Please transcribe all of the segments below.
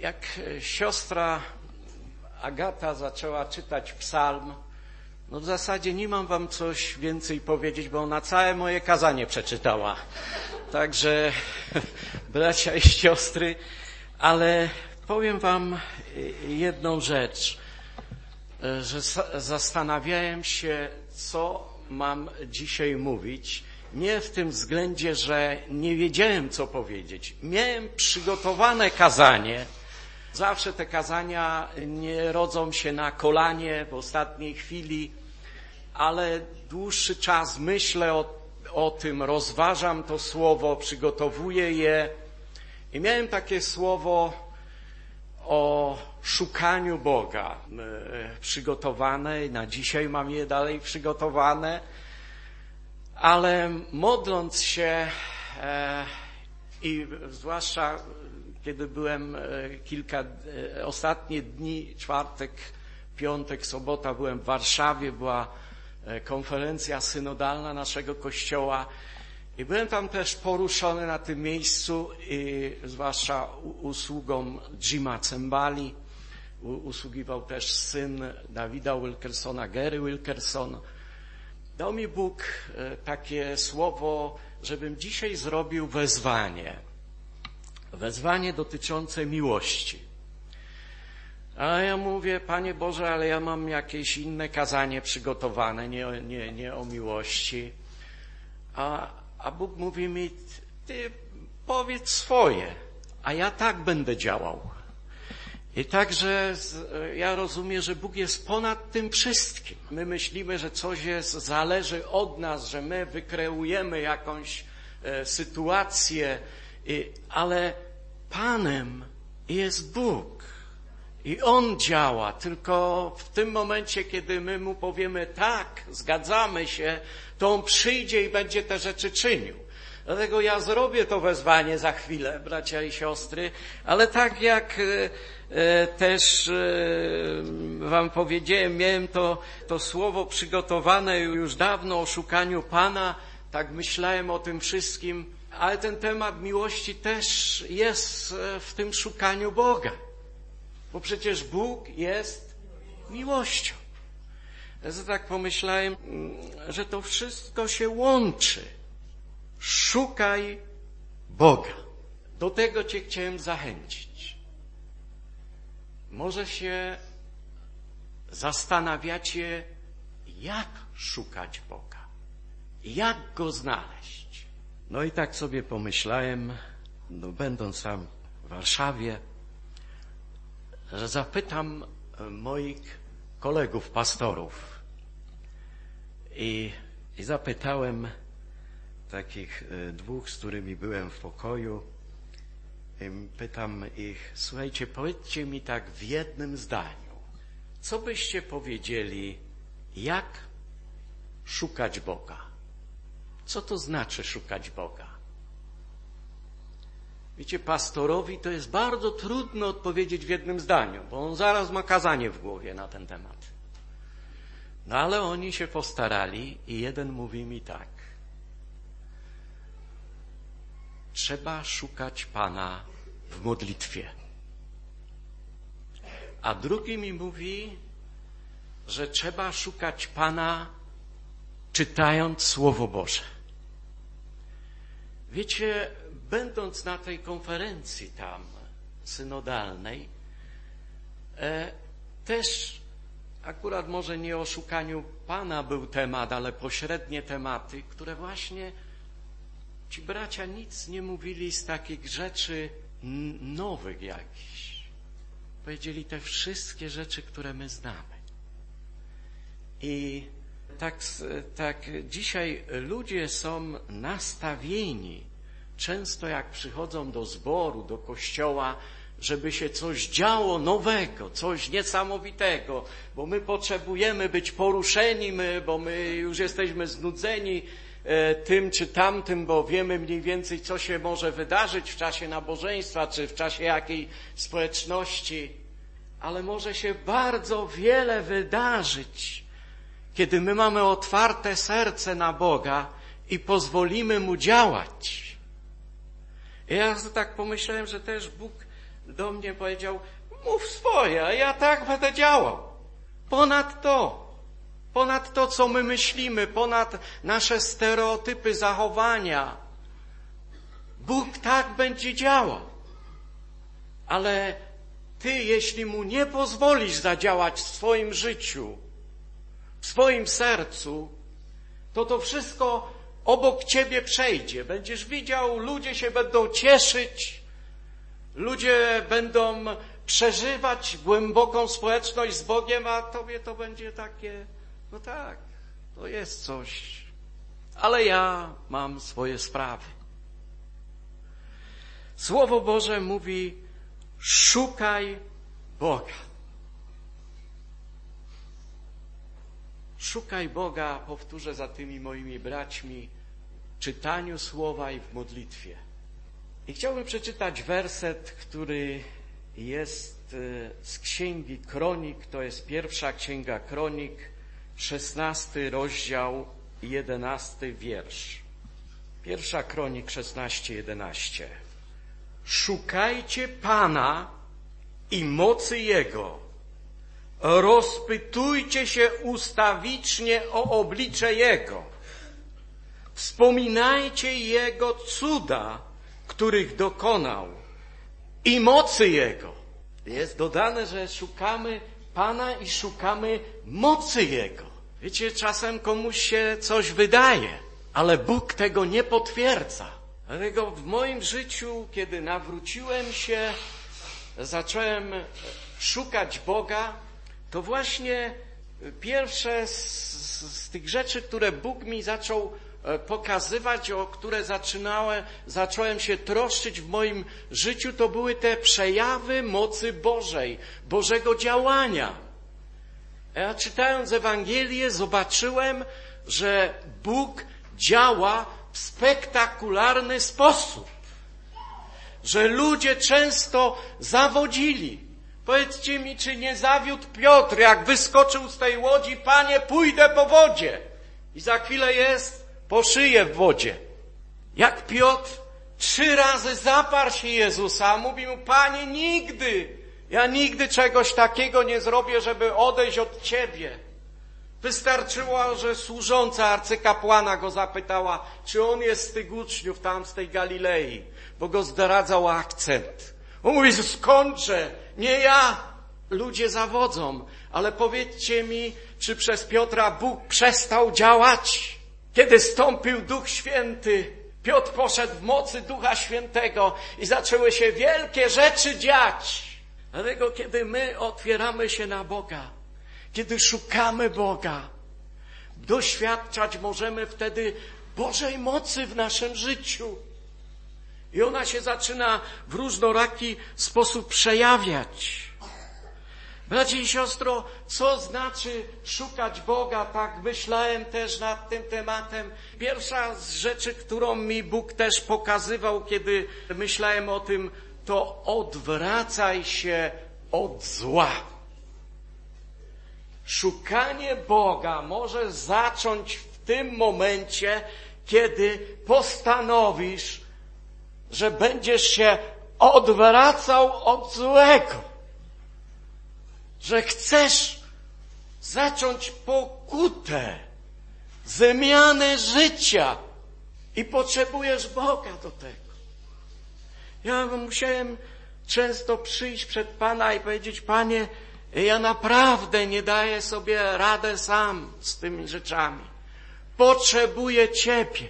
Jak siostra Agata zaczęła czytać psalm, no w zasadzie nie mam wam coś więcej powiedzieć, bo ona całe moje kazanie przeczytała. Także bracia i siostry, ale powiem wam jedną rzecz, że zastanawiałem się, co mam dzisiaj mówić. Nie w tym względzie, że nie wiedziałem, co powiedzieć. Miałem przygotowane kazanie. Zawsze te kazania nie rodzą się na kolanie w ostatniej chwili, ale dłuższy czas myślę o tym, rozważam to słowo, przygotowuję je i miałem takie słowo o szukaniu Boga przygotowane. Na dzisiaj mam je dalej przygotowane, ale modląc się i zwłaszcza kiedy byłem ostatnie dni, czwartek, piątek, sobota byłem w Warszawie, była konferencja synodalna naszego Kościoła i byłem tam też poruszony na tym miejscu, i zwłaszcza usługą Jima Cembali. Usługiwał też syn Dawida Wilkersona, Gary Wilkerson. Dał mi Bóg takie słowo, żebym dzisiaj zrobił wezwanie. Wezwanie dotyczące miłości. A ja mówię, Panie Boże, ale ja mam jakieś inne kazanie przygotowane, nie o miłości. A Bóg mówi mi, ty powiedz swoje, a ja tak będę działał. I także ja rozumiem, że Bóg jest ponad tym wszystkim. My myślimy, że coś zależy od nas, że my wykreujemy jakąś sytuację, ale Panem jest Bóg i On działa, tylko w tym momencie, kiedy my Mu powiemy tak, zgadzamy się, to On przyjdzie i będzie te rzeczy czynił. Dlatego ja zrobię to wezwanie za chwilę, bracia i siostry, ale tak jak też wam powiedziałem, miałem to słowo przygotowane już dawno o szukaniu Pana, tak myślałem o tym wszystkim, ale ten temat miłości też jest w tym szukaniu Boga, bo przecież Bóg jest miłością. Ja tak pomyślałem, że to wszystko się łączy. Szukaj Boga. Do tego Cię chciałem zachęcić. Może się zastanawiacie, jak szukać Boga, jak Go znaleźć. No i tak sobie pomyślałem, będąc tam w Warszawie, że zapytam moich kolegów pastorów i zapytałem takich dwóch, z którymi byłem w pokoju, pytam ich, słuchajcie, powiedzcie mi tak w jednym zdaniu, co byście powiedzieli, jak szukać Boga? Co to znaczy szukać Boga? Wiecie, pastorowi to jest bardzo trudno odpowiedzieć w jednym zdaniu, bo on zaraz ma kazanie w głowie na ten temat. No ale oni się postarali i jeden mówi mi tak. Trzeba szukać Pana w modlitwie. A drugi mi mówi, że trzeba szukać Pana czytając Słowo Boże. Wiecie, będąc na tej konferencji tam synodalnej, też akurat może nie o szukaniu Pana był temat, ale pośrednie tematy, które właśnie ci bracia nic nie mówili z takich rzeczy nowych jakichś. Powiedzieli te wszystkie rzeczy, które my znamy. I tak dzisiaj ludzie są nastawieni, często jak przychodzą do zboru, do kościoła, żeby się coś działo nowego, coś niesamowitego, bo my potrzebujemy być poruszeni, bo my już jesteśmy znudzeni tym czy tamtym, bo wiemy mniej więcej, co się może wydarzyć w czasie nabożeństwa, czy w czasie jakiej społeczności, ale może się bardzo wiele wydarzyć, kiedy my mamy otwarte serce na Boga i pozwolimy Mu działać. I ja tak pomyślałem, że też Bóg do mnie powiedział, mów swoje, a ja tak będę działał. Ponad to, co my myślimy, ponad nasze stereotypy zachowania. Bóg tak będzie działał. Ale ty, jeśli Mu nie pozwolisz zadziałać w swoim życiu, w swoim sercu, to wszystko obok ciebie przejdzie. Będziesz widział, ludzie się będą cieszyć, ludzie będą przeżywać głęboką społeczność z Bogiem, a tobie to będzie takie, no tak, to jest coś, ale ja mam swoje sprawy. Słowo Boże mówi, szukaj Boga. Szukaj Boga, powtórzę za tymi moimi braćmi, w czytaniu słowa i w modlitwie. I chciałbym przeczytać werset, który jest z Księgi Kronik, to jest pierwsza Księga Kronik, 16 rozdział, 11 wiersz. Pierwsza Kronik 16:11. Szukajcie Pana i mocy Jego. Rozpytujcie się ustawicznie o oblicze Jego. Wspominajcie Jego cuda, których dokonał, i mocy Jego. Jest dodane, że szukamy Pana i szukamy mocy Jego. Wiecie, czasem komuś się coś wydaje, ale Bóg tego nie potwierdza. Dlatego w moim życiu, kiedy nawróciłem się, zacząłem szukać Boga, to właśnie pierwsze z tych rzeczy, które Bóg mi zaczął pokazywać, o które zacząłem się troszczyć w moim życiu, to były te przejawy mocy Bożej, Bożego działania. Ja czytając Ewangelię zobaczyłem, że Bóg działa w spektakularny sposób, że ludzie często zawodzili. Powiedzcie mi, czy nie zawiódł Piotr, jak wyskoczył z tej łodzi, Panie, pójdę po wodzie. I za chwilę jest po szyję w wodzie. Jak Piotr 3 razy zaparł się Jezusa, a mówi mu, Panie, ja nigdy czegoś takiego nie zrobię, żeby odejść od Ciebie. Wystarczyło, że służąca arcykapłana go zapytała, czy on jest z tych uczniów tam z tej Galilei, bo go zdradzał akcent. On mówi, skądże? Nie ja. Ludzie zawodzą, ale powiedzcie mi, czy przez Piotra Bóg przestał działać? Kiedy stąpił Duch Święty, Piotr poszedł w mocy Ducha Świętego i zaczęły się wielkie rzeczy dziać. Dlatego, kiedy my otwieramy się na Boga, kiedy szukamy Boga, doświadczać możemy wtedy Bożej mocy w naszym życiu. I ona się zaczyna w różnoraki sposób przejawiać. Bracie i siostro, co znaczy szukać Boga? Tak myślałem też nad tym tematem. Pierwsza z rzeczy, którą mi Bóg też pokazywał, kiedy myślałem o tym, to odwracaj się od zła. Szukanie Boga może zacząć w tym momencie, kiedy postanowisz, że będziesz się odwracał od złego. Że chcesz zacząć pokutę, zmianę życia i potrzebujesz Boga do tego. Ja musiałem często przyjść przed Pana i powiedzieć, Panie, ja naprawdę nie daję sobie radę sam z tymi rzeczami. Potrzebuję Ciebie.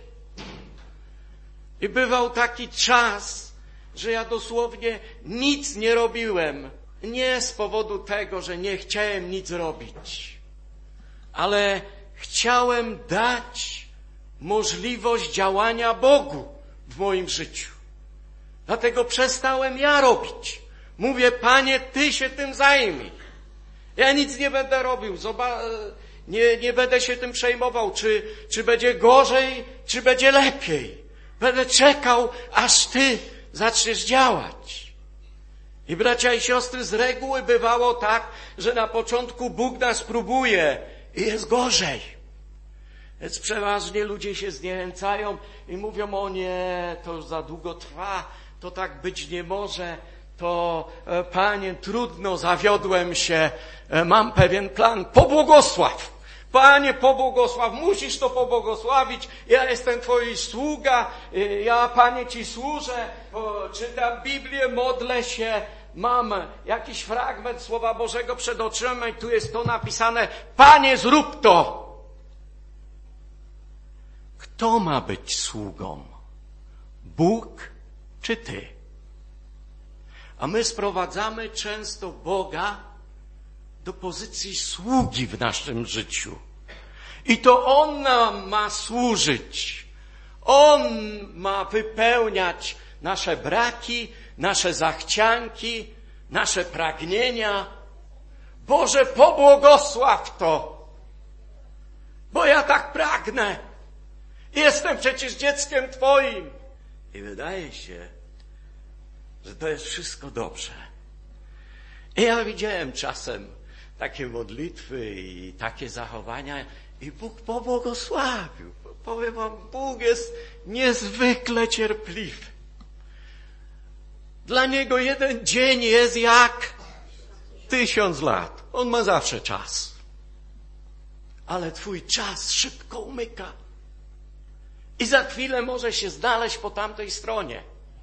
I bywał taki czas, że ja dosłownie nic nie robiłem. Nie z powodu tego, że nie chciałem nic robić, ale chciałem dać możliwość działania Bogu w moim życiu. Dlatego przestałem ja robić. Mówię, Panie, Ty się tym zajmij. Ja nic nie będę robił. Nie będę się tym przejmował, czy będzie gorzej, czy będzie lepiej. Będę czekał, aż Ty zaczniesz działać. I bracia i siostry, z reguły bywało tak, że na początku Bóg nas próbuje i jest gorzej. Więc przeważnie ludzie się zniechęcają i mówią, o nie, to już za długo trwa, to tak być nie może. to Panie, trudno, zawiodłem się, mam pewien plan, pobłogosław. Panie, pobłogosław, musisz to pobłogosławić, ja jestem Twój sługa, ja, Panie, Ci służę, czytam Biblię, modlę się, mam jakiś fragment Słowa Bożego przed oczyma i tu jest to napisane, Panie, zrób to. Kto ma być sługą? Bóg czy Ty? A my sprowadzamy często Boga do pozycji sługi w naszym życiu. I to On nam ma służyć. On ma wypełniać nasze braki, nasze zachcianki, nasze pragnienia. Boże, pobłogosław to, bo ja tak pragnę. Jestem przecież dzieckiem Twoim. I wydaje się, że to jest wszystko dobrze. I ja widziałem czasem takie modlitwy i takie zachowania i Bóg pobłogosławił. Powiem wam, Bóg jest niezwykle cierpliwy. Dla Niego jeden dzień jest jak 1000 lat. On ma zawsze czas. Ale Twój czas szybko umyka. I za chwilę może się znaleźć po tamtej stronie.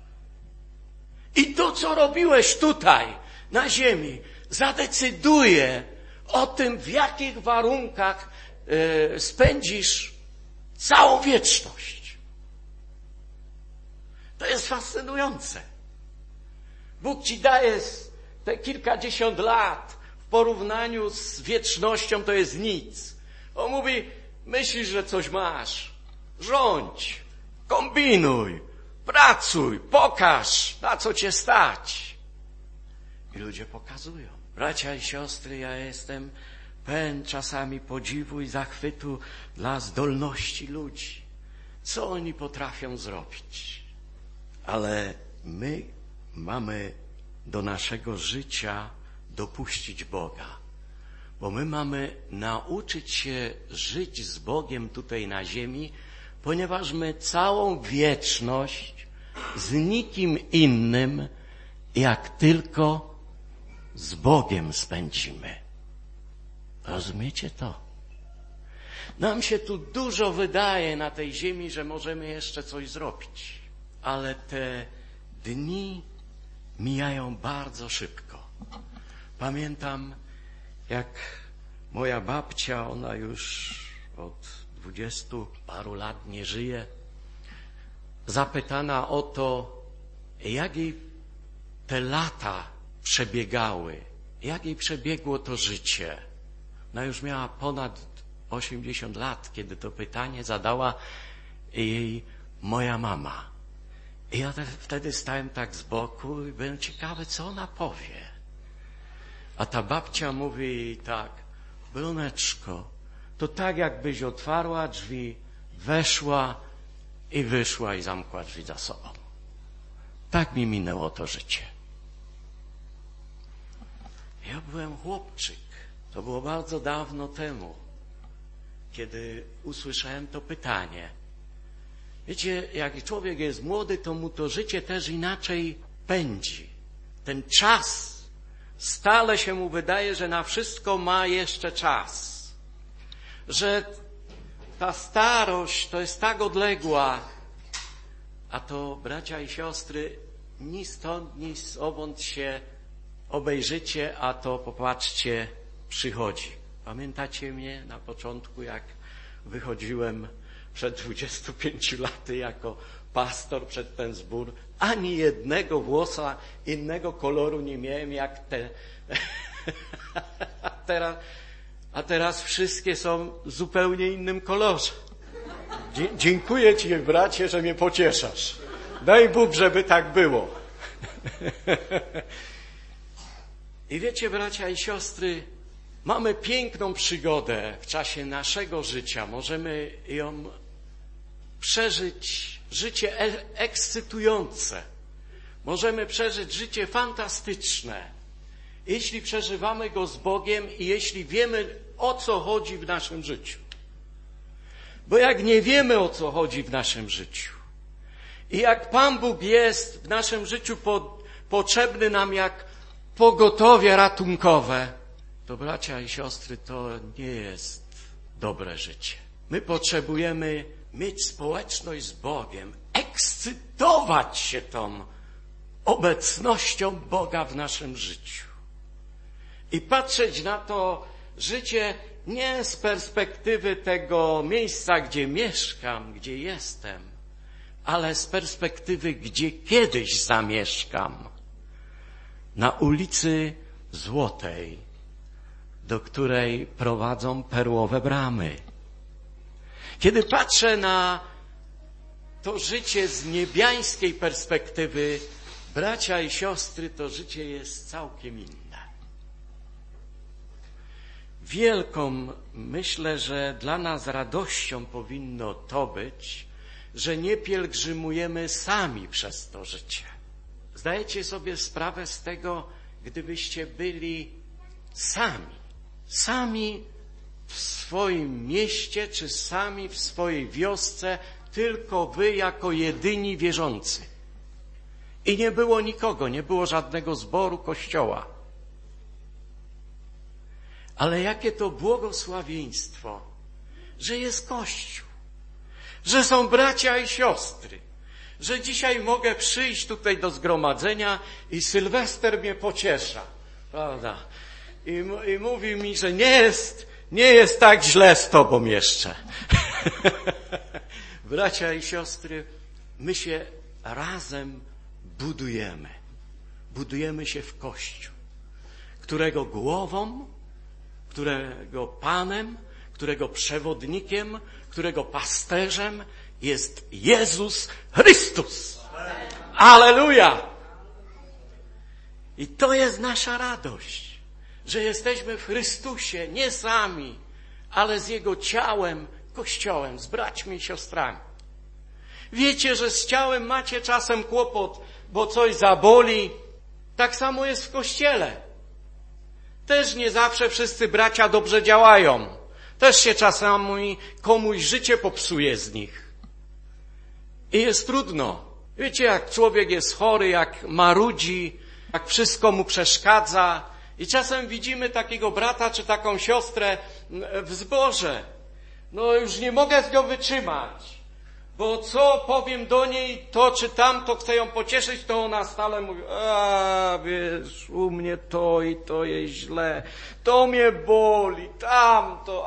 I to, co robiłeś tutaj, na ziemi, zadecyduje o tym, w jakich warunkach spędzisz całą wieczność. To jest fascynujące. Bóg ci daje te kilkadziesiąt lat w porównaniu z wiecznością, to jest nic. On mówi, myślisz, że coś masz. Rządź, kombinuj, pracuj, pokaż, na co cię stać. I ludzie pokazują. Bracia i siostry, ja jestem pełen czasami podziwu i zachwytu dla zdolności ludzi. Co oni potrafią zrobić? Ale my mamy do naszego życia dopuścić Boga. Bo my mamy nauczyć się żyć z Bogiem tutaj na ziemi, ponieważ my całą wieczność z nikim innym, jak tylko z Bogiem spędzimy. Rozumiecie to? Nam się tu dużo wydaje na tej ziemi, że możemy jeszcze coś zrobić. Ale te dni mijają bardzo szybko. Pamiętam, jak moja babcia, ona już od 20 paru lat nie żyje, zapytana o to, jak jej te lata przebiegały, jak jej przebiegło to życie. Ona już miała ponad 80 lat, kiedy to pytanie zadała jej moja mama. I ja wtedy stałem tak z boku i byłem ciekawy, co ona powie. A ta babcia mówi jej tak, Bruneczko, to tak jakbyś otwarła drzwi, weszła i wyszła i zamkła drzwi za sobą. Tak mi minęło to życie. Ja byłem chłopczyk. To było bardzo dawno temu, kiedy usłyszałem to pytanie. Wiecie, jak człowiek jest młody, to mu to życie też inaczej pędzi. Ten czas, stale się mu wydaje, że na wszystko ma jeszcze czas. Że ta starość to jest tak odległa, a to, bracia i siostry, ni stąd, ni zowąd się obejrzycie, a to, popatrzcie, przychodzi. Pamiętacie mnie na początku, jak wychodziłem przed 25 laty jako pastor przed ten zbór? Ani jednego włosa innego koloru nie miałem jak te. A teraz wszystkie są w zupełnie innym kolorze. Dziękuję Ci, bracie, że mnie pocieszasz. Daj Bóg, żeby tak było. I wiecie, bracia i siostry, mamy piękną przygodę w czasie naszego życia. Możemy ją przeżyć, życie ekscytujące. Możemy przeżyć życie fantastyczne, jeśli przeżywamy go z Bogiem i jeśli wiemy, o co chodzi w naszym życiu. Bo jak nie wiemy, o co chodzi w naszym życiu i jak Pan Bóg jest w naszym życiu potrzebny nam jak pogotowie ratunkowe, to bracia i siostry, to nie jest dobre życie. My potrzebujemy mieć społeczność z Bogiem, ekscytować się tą obecnością Boga w naszym życiu i patrzeć na to życie nie z perspektywy tego miejsca, gdzie mieszkam, gdzie jestem, ale z perspektywy, gdzie kiedyś zamieszkam. Na ulicy Złotej, do której prowadzą perłowe bramy. Kiedy patrzę na to życie z niebiańskiej perspektywy, bracia i siostry, to życie jest całkiem inne. Wielką, myślę, że dla nas radością powinno to być, że nie pielgrzymujemy sami przez to życie. Zdajecie sobie sprawę z tego, gdybyście byli sami w swoim mieście, czy sami w swojej wiosce, tylko wy jako jedyni wierzący. I nie było nikogo, nie było żadnego zboru, kościoła. Ale jakie to błogosławieństwo, że jest Kościół, że są bracia i siostry, że dzisiaj mogę przyjść tutaj do zgromadzenia i Sylwester mnie pociesza, prawda? I mówi mi, że nie jest tak źle z tobą jeszcze. Bracia i siostry, my się razem budujemy. Budujemy się w Kościół, którego głową, którego Panem, którego przewodnikiem, którego pasterzem jest Jezus Chrystus. Alleluja! I to jest nasza radość, że jesteśmy w Chrystusie nie sami, ale z Jego ciałem, Kościołem, z braćmi i siostrami. Wiecie, że z ciałem macie czasem kłopot, bo coś zaboli. Tak samo jest w Kościele. Też nie zawsze wszyscy bracia dobrze działają. Też się czasami komuś życie popsuje z nich. I jest trudno. Wiecie, jak człowiek jest chory, jak marudzi, jak wszystko mu przeszkadza. I czasem widzimy takiego brata czy taką siostrę w zborze. No już nie mogę z nią wytrzymać. Bo co powiem do niej, to czy tamto, chcę ją pocieszyć, to ona stale mówi, wiesz, u mnie to i to jest źle, to mnie boli, tamto,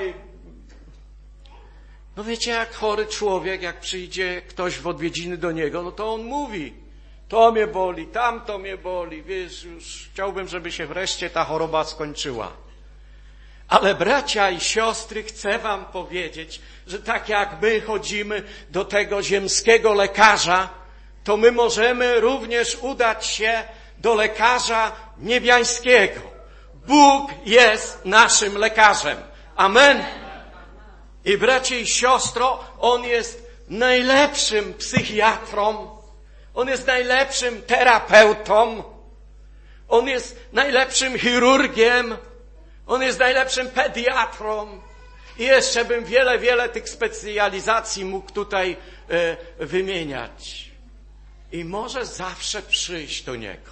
No wiecie, jak chory człowiek, jak przyjdzie ktoś w odwiedziny do niego, no to on mówi, to mnie boli, tamto mnie boli, wiesz, już chciałbym, żeby się wreszcie ta choroba skończyła. Ale bracia i siostry, chcę wam powiedzieć, że tak jak my chodzimy do tego ziemskiego lekarza, to my możemy również udać się do lekarza niebiańskiego. Bóg jest naszym lekarzem. Amen. I bracie i siostro, On jest najlepszym psychiatrą, On jest najlepszym terapeutą, On jest najlepszym chirurgiem, On jest najlepszym pediatrą i jeszcze bym wiele tych specjalizacji mógł tutaj wymieniać. I możesz zawsze przyjść do Niego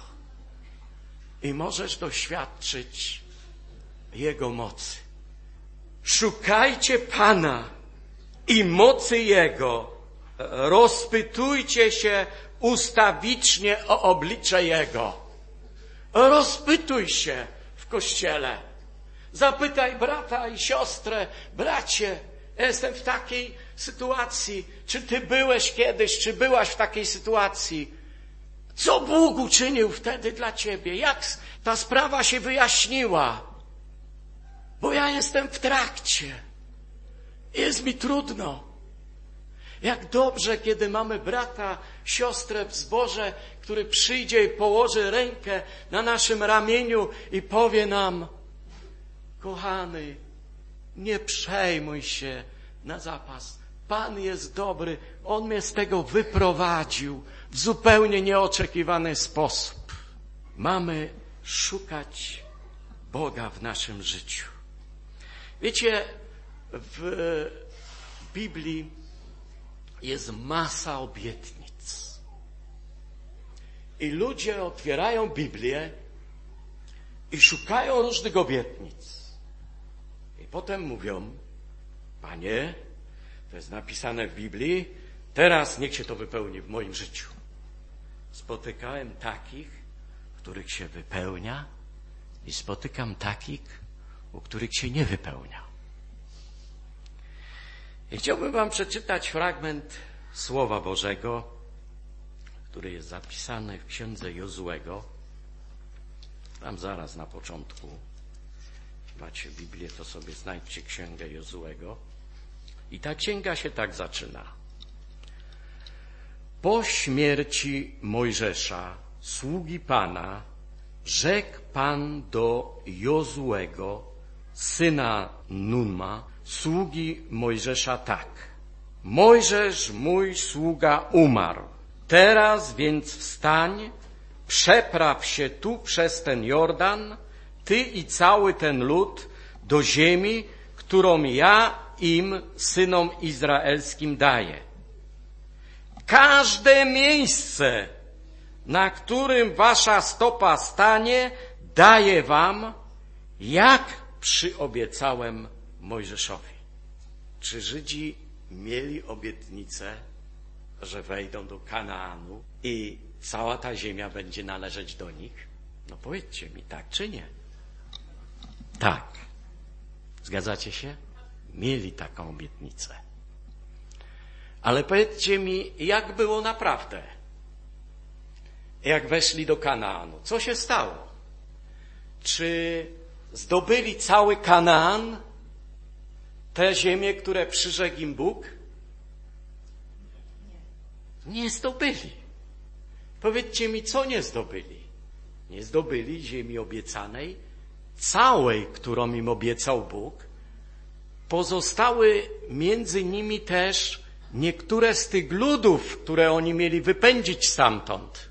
i możesz doświadczyć Jego mocy. Szukajcie Pana i mocy Jego. Rozpytujcie się ustawicznie o oblicze Jego. Rozpytuj się w Kościele. Zapytaj brata i siostrę, bracie, ja jestem w takiej sytuacji. Czy ty byłeś kiedyś, czy byłaś w takiej sytuacji? Co Bóg uczynił wtedy dla ciebie? Jak ta sprawa się wyjaśniła? Bo ja jestem w trakcie. Jest mi trudno. Jak dobrze, kiedy mamy brata, siostrę w zborze, który przyjdzie i położy rękę na naszym ramieniu i powie nam, kochany, nie przejmuj się na zapas. Pan jest dobry. On mnie z tego wyprowadził w zupełnie nieoczekiwany sposób. Mamy szukać Boga w naszym życiu. Wiecie, w Biblii jest masa obietnic. I ludzie otwierają Biblię i szukają różnych obietnic. I potem mówią: Panie, to jest napisane w Biblii, teraz niech się to wypełni w moim życiu. Spotykałem takich, których się wypełnia, i spotykam takich, u których się nie wypełnia. I chciałbym wam przeczytać fragment Słowa Bożego, który jest zapisany w księdze Jozuego. Tam zaraz na początku. Macie Biblię, to sobie znajdźcie księgę Jozuego. I ta księga się tak zaczyna. Po śmierci Mojżesza, sługi Pana, rzekł Pan do Jozuego, syna Numa, sługi Mojżesza, tak. Mojżesz, mój sługa, umarł. Teraz więc wstań, przepraw się tu przez ten Jordan, ty i cały ten lud, do ziemi, którą ja im, synom izraelskim, daję. Każde miejsce, na którym wasza stopa stanie, daję wam, jak przyobiecałem Mojżeszowi. Czy Żydzi mieli obietnicę, że wejdą do Kanaanu i cała ta ziemia będzie należeć do nich? No powiedzcie mi, tak czy nie? Tak. Zgadzacie się? Mieli taką obietnicę. Ale powiedzcie mi, jak było naprawdę? Jak weszli do Kanaanu? Co się stało? Czy zdobyli cały Kanaan? Te ziemie, które przyrzekł im Bóg? Nie zdobyli. Powiedzcie mi, co nie zdobyli? Nie zdobyli ziemi obiecanej, całej, którą im obiecał Bóg. Pozostały między nimi też niektóre z tych ludów, które oni mieli wypędzić stamtąd.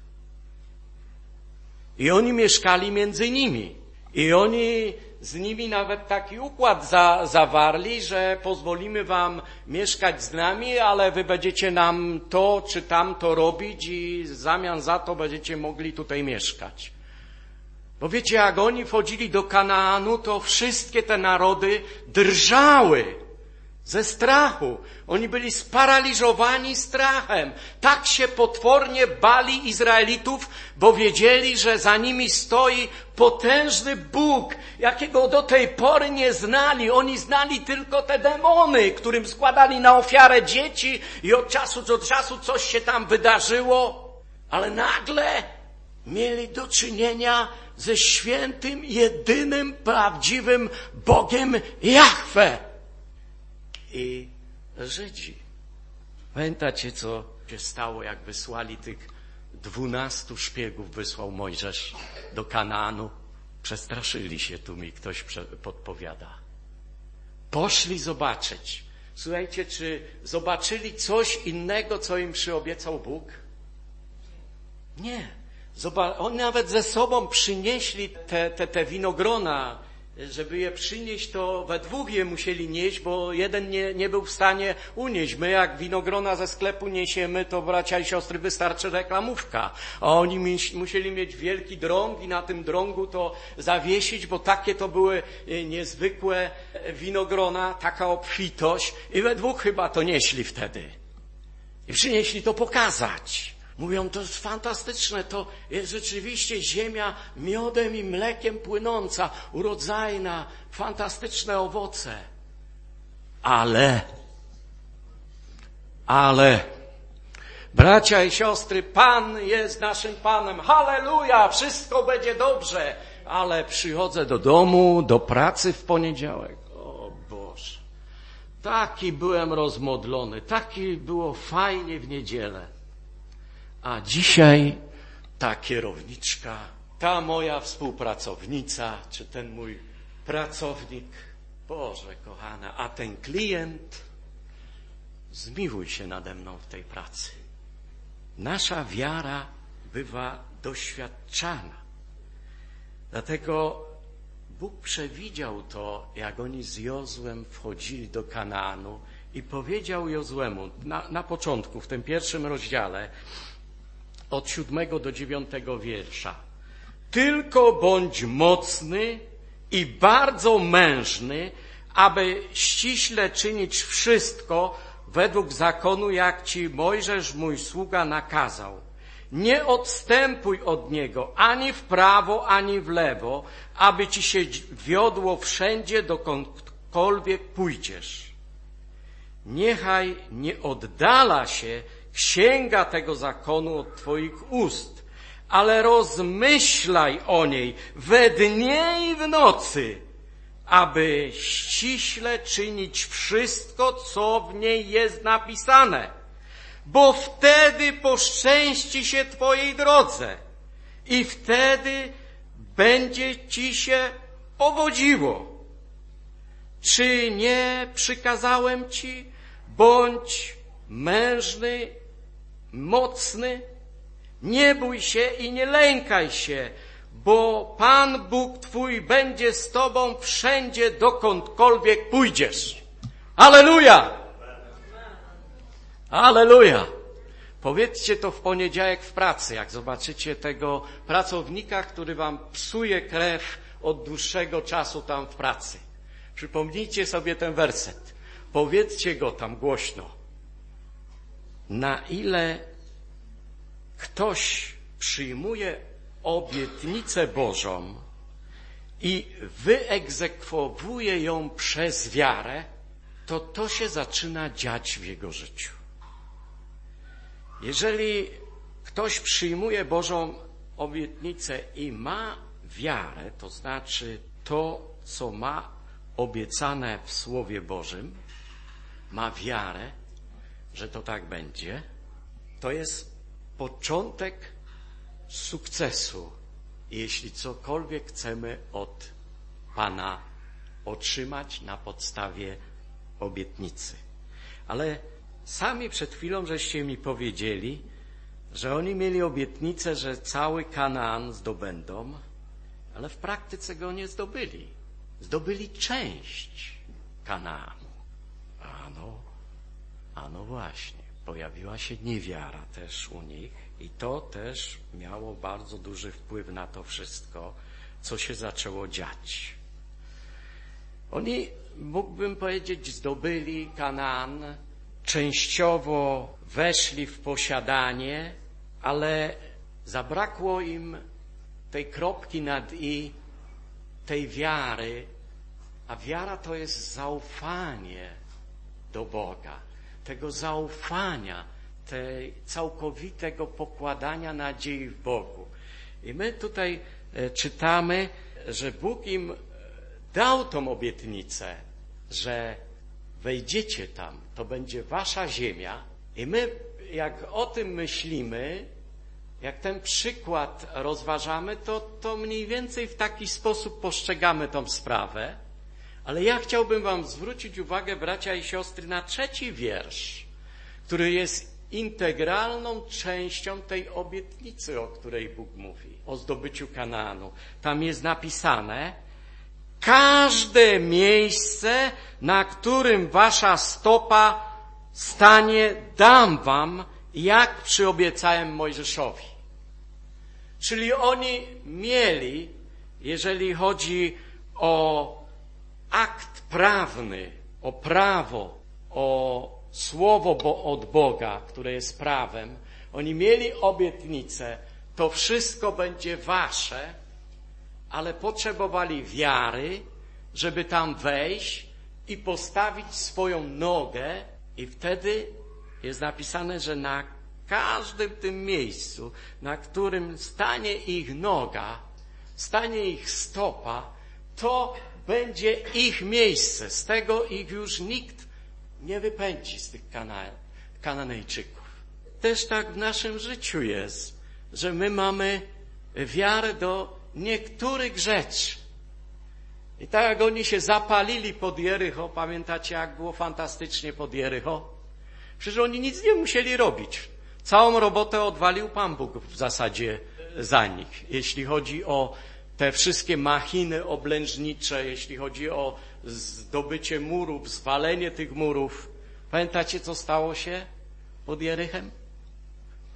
I oni mieszkali między nimi. I oni z nimi nawet taki układ zawarli, że pozwolimy wam mieszkać z nami, ale wy będziecie nam to czy tamto robić i w zamian za to będziecie mogli tutaj mieszkać. Bo wiecie, jak oni wchodzili do Kanaanu, to wszystkie te narody drżały ze strachu. Oni byli sparaliżowani strachem. Tak się potwornie bali Izraelitów, bo wiedzieli, że za nimi stoi potężny Bóg, jakiego do tej pory nie znali. Oni znali tylko te demony, którym składali na ofiarę dzieci i od czasu do czasu coś się tam wydarzyło. Ale nagle mieli do czynienia ze świętym, jedynym, prawdziwym Bogiem Jahwe. I Żydzi. Pamiętacie, co się stało, jak wysłali tych 12 szpiegów, wysłał Mojżesz do Kanaanu? Przestraszyli się, tu mi ktoś podpowiada. Poszli zobaczyć. Słuchajcie, czy zobaczyli coś innego, co im przyobiecał Bóg? Nie. Oni nawet ze sobą przynieśli te winogrona. Żeby je przynieść, to we dwóch je musieli nieść, bo jeden nie był w stanie unieść. My jak winogrona ze sklepu niesiemy, to bracia i siostry wystarczy reklamówka. A oni musieli mieć wielki drąg i na tym drągu to zawiesić, bo takie to były niezwykłe winogrona, taka obfitość. I we dwóch chyba to nieśli wtedy. I przynieśli to pokazać. Mówią, to jest fantastyczne, to jest rzeczywiście ziemia miodem i mlekiem płynąca, urodzajna, fantastyczne owoce. Ale, bracia i siostry, Pan jest naszym Panem. Halleluja, wszystko będzie dobrze. Ale przychodzę do domu, do pracy w poniedziałek. O Boże, taki byłem rozmodlony, taki było fajnie w niedzielę. A dzisiaj ta kierowniczka, ta moja współpracownica, czy ten mój pracownik, Boże kochana, a ten klient, zmiłuj się nade mną w tej pracy. Nasza wiara bywa doświadczana. Dlatego Bóg przewidział to, jak oni z Jozłem wchodzili do Kanaanu i powiedział Jozłemu na początku, w tym pierwszym rozdziale, od 7 do 9 wiersza. Tylko bądź mocny i bardzo mężny, aby ściśle czynić wszystko według zakonu, jak ci Mojżesz, mój sługa, nakazał. Nie odstępuj od niego ani w prawo, ani w lewo, aby ci się wiodło wszędzie, dokądkolwiek pójdziesz. Niechaj nie oddala się księga tego zakonu od twoich ust, ale rozmyślaj o niej we dnie i w nocy, aby ściśle czynić wszystko, co w niej jest napisane, bo wtedy poszczęści się twojej drodze i wtedy będzie ci się powodziło. Czy nie przykazałem ci, bądź mężny, mocny, nie bój się i nie lękaj się, bo Pan Bóg twój będzie z tobą wszędzie, dokądkolwiek pójdziesz. Alleluja! Alleluja! Powiedzcie to w poniedziałek w pracy, jak zobaczycie tego pracownika, który wam psuje krew od dłuższego czasu tam w pracy. Przypomnijcie sobie ten werset. Powiedzcie go tam głośno. Na ile ktoś przyjmuje obietnicę Bożą i wyegzekwowuje ją przez wiarę, to się zaczyna dziać w jego życiu. Jeżeli ktoś przyjmuje Bożą obietnicę i ma wiarę, to znaczy to, co ma obiecane w Słowie Bożym, ma wiarę, że to tak będzie, to jest początek sukcesu, jeśli cokolwiek chcemy od Pana otrzymać na podstawie obietnicy. Ale sami przed chwilą żeście mi powiedzieli, że oni mieli obietnicę, że cały Kanaan zdobędą, ale w praktyce go nie zdobyli. Zdobyli część Kanaanu. A no właśnie, pojawiła się niewiara też u nich i to też miało bardzo duży wpływ na to wszystko, co się zaczęło dziać. Oni, mógłbym powiedzieć, zdobyli Kanaan, częściowo weszli w posiadanie, ale zabrakło im tej kropki nad i, tej wiary, a wiara to jest zaufanie do Boga, tego zaufania, tej całkowitego pokładania nadziei w Bogu. I my tutaj czytamy, że Bóg im dał tą obietnicę, że wejdziecie tam, to będzie wasza ziemia. I my, jak o tym myślimy, jak ten przykład rozważamy, to mniej więcej w taki sposób postrzegamy tą sprawę. Ale ja chciałbym wam zwrócić uwagę, bracia i siostry, na 3 wiersz, który jest integralną częścią tej obietnicy, o której Bóg mówi, o zdobyciu Kanaanu. Tam jest napisane: każde miejsce, na którym wasza stopa stanie, dam wam, jak przyobiecałem Mojżeszowi. Czyli oni mieli, jeżeli chodzi o akt prawny, o prawo, o słowo od Boga, które jest prawem, oni mieli obietnicę, to wszystko będzie wasze, ale potrzebowali wiary, żeby tam wejść i postawić swoją nogę, i wtedy jest napisane, że na każdym tym miejscu, na którym stanie ich noga, stanie ich stopa, to będzie ich miejsce. Z tego ich już nikt nie wypędzi, z tych Kananejczyków. Też tak w naszym życiu jest, że my mamy wiarę do niektórych rzeczy. I tak jak oni się zapalili pod Jericho, pamiętacie, jak było fantastycznie pod Jericho? Przecież oni nic nie musieli robić. Całą robotę odwalił Pan Bóg w zasadzie za nich. Jeśli chodzi o te wszystkie machiny oblężnicze, jeśli chodzi o zdobycie murów, zwalenie tych murów. Pamiętacie, co stało się pod Jerychem?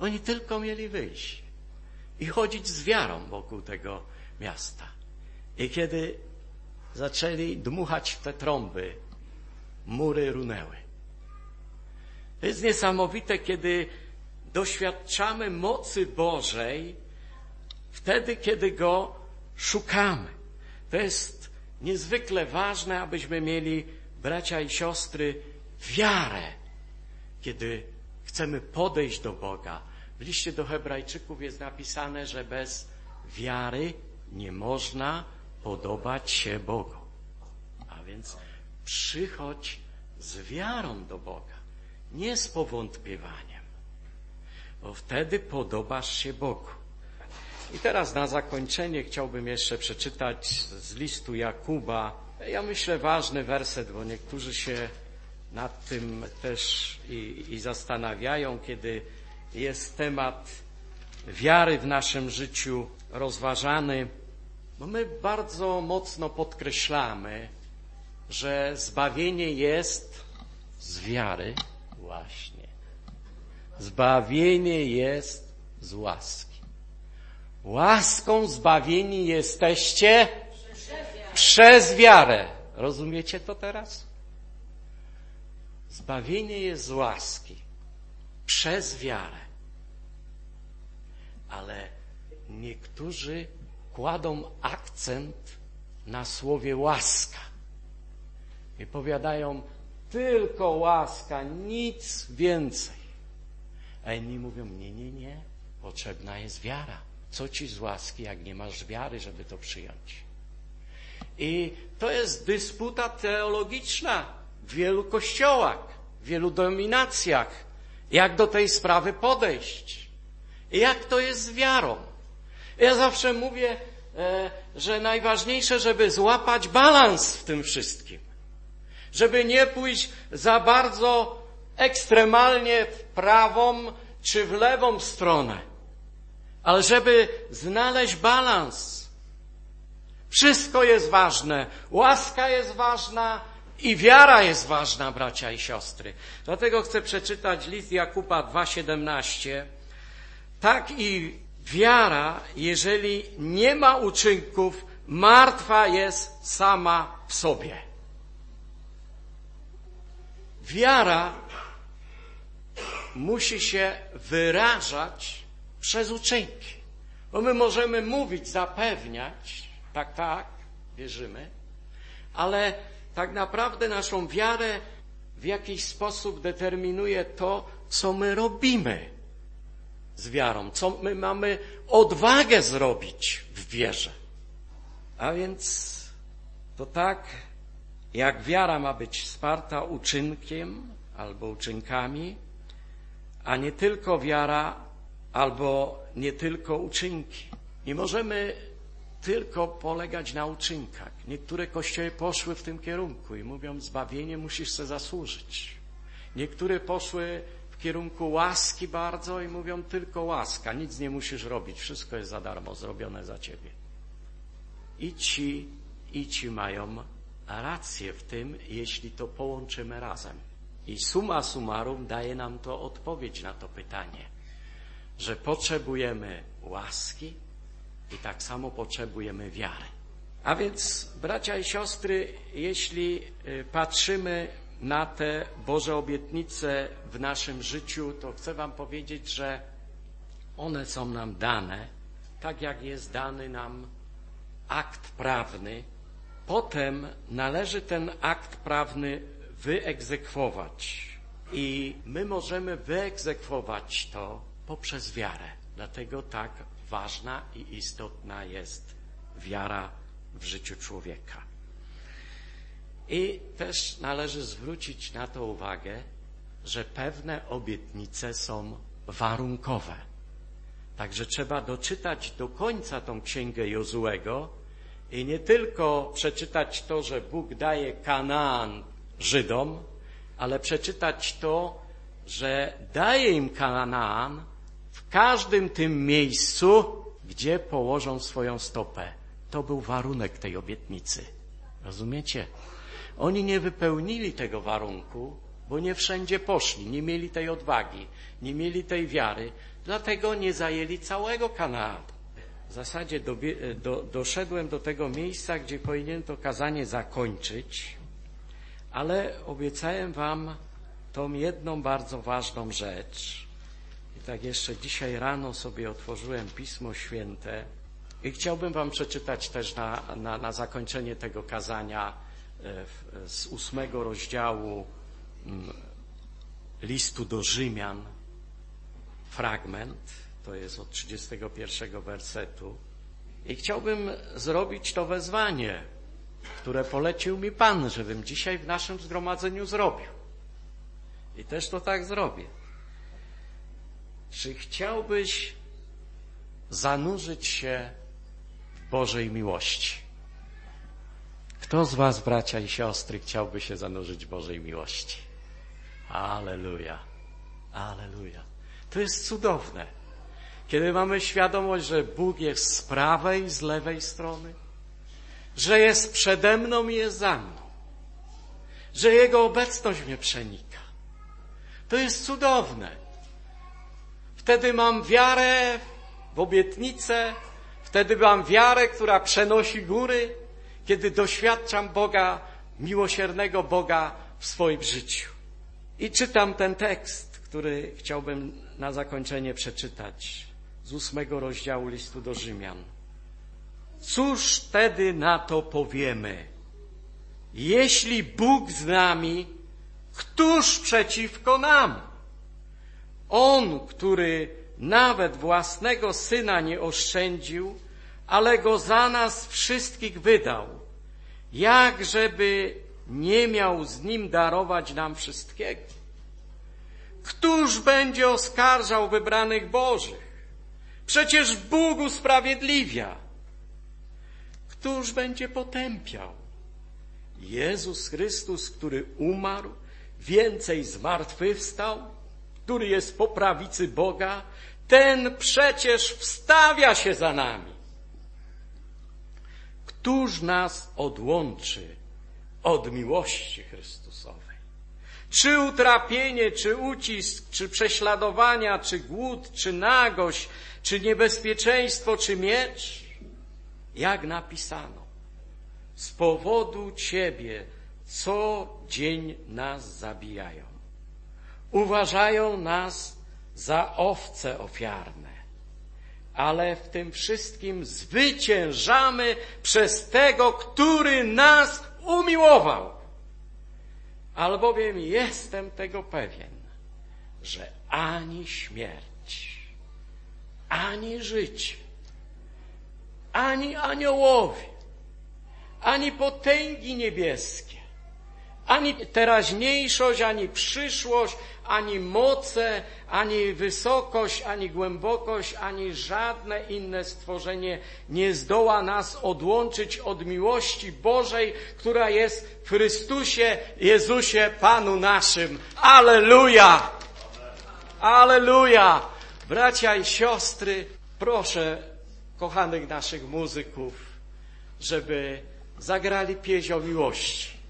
Oni tylko mieli wyjść i chodzić z wiarą wokół tego miasta. I kiedy zaczęli dmuchać w te trąby, mury runęły. To jest niesamowite, kiedy doświadczamy mocy Bożej wtedy, kiedy Go szukamy. To jest niezwykle ważne, abyśmy mieli, bracia i siostry, wiarę, kiedy chcemy podejść do Boga. W liście do Hebrajczyków jest napisane, że bez wiary nie można podobać się Bogu. A więc przychodź z wiarą do Boga, nie z powątpiewaniem, bo wtedy podobasz się Bogu. I teraz na zakończenie chciałbym jeszcze przeczytać z listu Jakuba. Ja myślę ważny werset, bo niektórzy się nad tym też i zastanawiają, kiedy jest temat wiary w naszym życiu rozważany. Bo my bardzo mocno podkreślamy, że zbawienie jest z wiary właśnie. Zbawienie jest z łaski. Łaską zbawieni jesteście przez wiarę. Rozumiecie to teraz? Zbawienie jest z łaski. Przez wiarę. Ale niektórzy kładą akcent na słowie łaska. I powiadają, tylko łaska, nic więcej. A inni mówią, nie, potrzebna jest wiara. Co ci z łaski, jak nie masz wiary, żeby to przyjąć? I to jest dysputa teologiczna w wielu kościołach, w wielu denominacjach. Jak do tej sprawy podejść? I jak to jest z wiarą? Ja zawsze mówię, że najważniejsze, żeby złapać balans w tym wszystkim. Żeby nie pójść za bardzo ekstremalnie w prawą czy w lewą stronę. Ale żeby znaleźć balans. Wszystko jest ważne. Łaska jest ważna i wiara jest ważna, bracia i siostry. Dlatego chcę przeczytać list Jakuba 2,17. Tak i wiara, jeżeli nie ma uczynków, martwa jest sama w sobie. Wiara musi się wyrażać przez uczynki. Bo my możemy mówić, zapewniać, tak, wierzymy, ale tak naprawdę naszą wiarę w jakiś sposób determinuje to, co my robimy z wiarą, co my mamy odwagę zrobić w wierze. A więc to tak, jak wiara ma być wsparta uczynkiem albo uczynkami, a nie tylko wiara albo nie tylko uczynki. Nie możemy tylko polegać na uczynkach. Niektóre kościoły poszły w tym kierunku i mówią, zbawienie musisz sobie zasłużyć. Niektóre poszły w kierunku łaski bardzo i mówią, tylko łaska, nic nie musisz robić, wszystko jest za darmo zrobione za ciebie. I ci mają rację w tym, jeśli to połączymy razem. I summa summarum daje nam to odpowiedź na to pytanie, że potrzebujemy łaski i tak samo potrzebujemy wiary. A więc, bracia i siostry, jeśli patrzymy na te Boże obietnice w naszym życiu, to chcę wam powiedzieć, że one są nam dane, tak jak jest dany nam akt prawny. Potem należy ten akt prawny wyegzekwować. I my możemy wyegzekwować to poprzez wiarę. Dlatego tak ważna i istotna jest wiara w życiu człowieka. I też należy zwrócić na to uwagę, że pewne obietnice są warunkowe. Także trzeba doczytać do końca tą księgę Jozuego i nie tylko przeczytać to, że Bóg daje Kanaan Żydom, ale przeczytać to, że daje im Kanaan w każdym tym miejscu, gdzie położą swoją stopę. To był warunek tej obietnicy. Rozumiecie? Oni nie wypełnili tego warunku, bo nie wszędzie poszli, nie mieli tej odwagi, nie mieli tej wiary, dlatego nie zajęli całego Kanaanu. W zasadzie doszedłem do tego miejsca, gdzie powinien to kazanie zakończyć, ale obiecałem wam tą jedną bardzo ważną rzecz. I tak jeszcze dzisiaj rano sobie otworzyłem Pismo Święte i chciałbym wam przeczytać też na zakończenie tego kazania z 8 rozdziału listu do Rzymian fragment, to jest od 31 wersetu. I chciałbym zrobić to wezwanie, które polecił mi Pan, żebym dzisiaj w naszym zgromadzeniu zrobił. I też to tak zrobię. Czy chciałbyś zanurzyć się w Bożej miłości? Kto z was, bracia i siostry, chciałby się zanurzyć w Bożej miłości? Alleluja, alleluja. To jest cudowne, kiedy mamy świadomość, że Bóg jest z prawej, z lewej strony, że jest przede mną i jest za mną, że Jego obecność mnie przenika. To jest cudowne. Wtedy mam wiarę w obietnicę, wtedy mam wiarę, która przenosi góry, kiedy doświadczam Boga, miłosiernego Boga w swoim życiu. I czytam ten tekst, który chciałbym na zakończenie przeczytać z 8 rozdziału listu do Rzymian. Cóż wtedy na to powiemy? Jeśli Bóg z nami, któż przeciwko nam? On, który nawet własnego Syna nie oszczędził, ale Go za nas wszystkich wydał, jakżeby nie miał z Nim darować nam wszystkiego? Któż będzie oskarżał wybranych Bożych? Przecież Bóg usprawiedliwia. Któż będzie potępiał? Jezus Chrystus, który umarł, więcej zmartwychwstał, który jest po prawicy Boga, ten przecież wstawia się za nami. Któż nas odłączy od miłości Chrystusowej? Czy utrapienie, czy ucisk, czy prześladowania, czy głód, czy nagość, czy niebezpieczeństwo, czy miecz? Jak napisano, z powodu Ciebie co dzień nas zabijają. Uważają nas za owce ofiarne, ale w tym wszystkim zwyciężamy przez Tego, który nas umiłował. Albowiem jestem tego pewien, że ani śmierć, ani życie, ani aniołowie, ani potęgi niebieskie, ani teraźniejszość, ani przyszłość, ani moce, ani wysokość, ani głębokość, ani żadne inne stworzenie nie zdoła nas odłączyć od miłości Bożej, która jest w Chrystusie Jezusie Panu naszym. Alleluja! Alleluja! Bracia i siostry, proszę kochanych naszych muzyków, żeby zagrali pieśń o miłości.